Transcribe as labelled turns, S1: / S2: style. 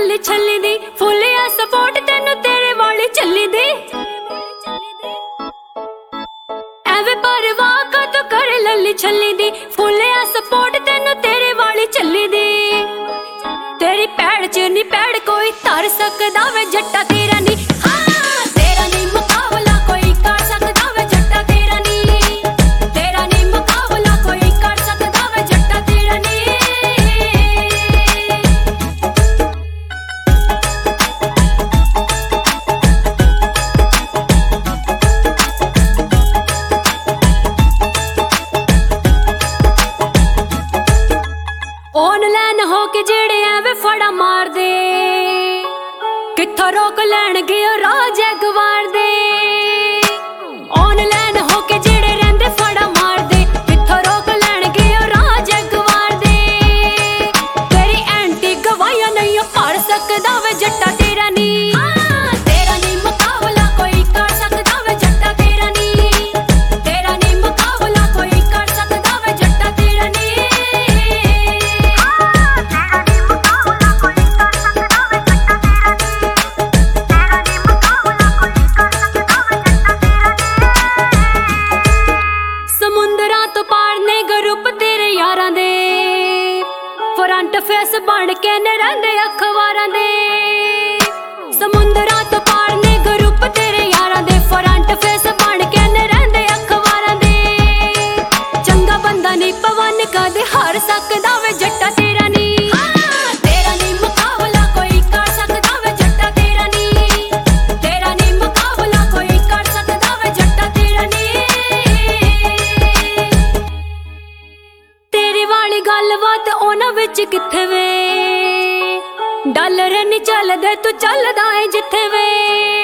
S1: लल्ली छल्ली दी फुलिया सपोर्ट तेनू तेरे वाली चली दी एवे परवाह कद कर लल्ली छल्ली दी फुलिया सपोर्ट तेनू तेरे वाली चली दी तेरी पैड़ च नी पैड़ कोई तर सकदा वे जट्टा तेरा नी तेरा नी मुकाबला कोई कर सकदा वे जट्टा तेरा नी मुकाबला कोई कर सकदा वे जट्टा तेरा नी ऑनलाइन होके जेड़े एवे फड़ा मार दे कित्थों रोक लैणगे राज गवार दे ऑनलाइन होके जेड़े रहंदे फड़ा मार दे कित्थों रोक लैणगे राज गवार दे तेरी एंटी गवाइयां नहीं पढ़ सकदा वे जट्टा तेरा नी मुकाबला कोई कर सकदा वे जट्टा तेरा नी मुकाबला कोई कर सकदा वे जट्टा तेरा नी समुंदरां तो पार ने ग्रुप तेरे यारां दे फ्रंट फेस बन के ने रहिंदे अखबारां दे समुंदरां तो पार ने ग्रुप तेरे यारां दे फ्रंट फेस बन के ने रहिंदे अखबारां दे चंगा बंदा नी पवन कदे हार सकदा वे जट्टा तेरा नी मुकाबला कोई कर सकदा वे जट्टा तेरा नी मुकाबला कोई कर सकदा वे जट्टा तेरा नी तेरी वाली गलबात उन्हां विच कित्थे वे डॉलर नहीं चलदे तू चलदा है जिथे वे।